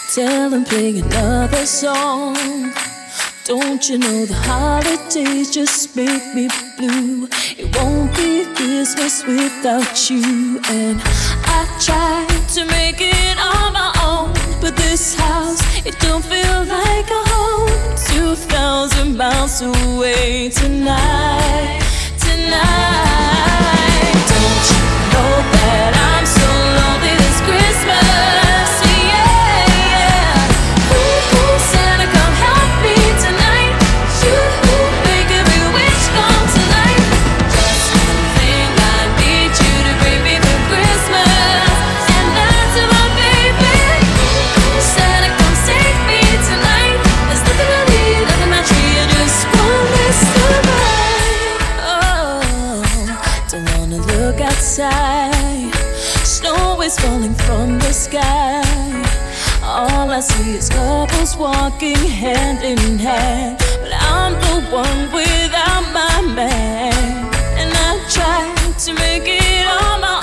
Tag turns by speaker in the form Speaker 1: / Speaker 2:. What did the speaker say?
Speaker 1: Tell him play another song. Don't you know the holidays just make me blue? It won't be Christmas without you. And I tried to make it on my own, but this house, it don't feel like a home. 2,000 miles away tonight, tonight. Don't you know that I'm so lonely this Christmas? Yeah, yeah. Ooh, Santa, come help me tonight. You make every wish come to life. Just one thing, I need you to bring me for Christmas, and that's my baby. Santa, come save me tonight. There's nothing I need under my tree. I just want this tonight. Oh, don't wanna look outside. Snow is falling from the sky. All I see is couples walking hand in hand, but I'm the one without my man. And I try to make it on my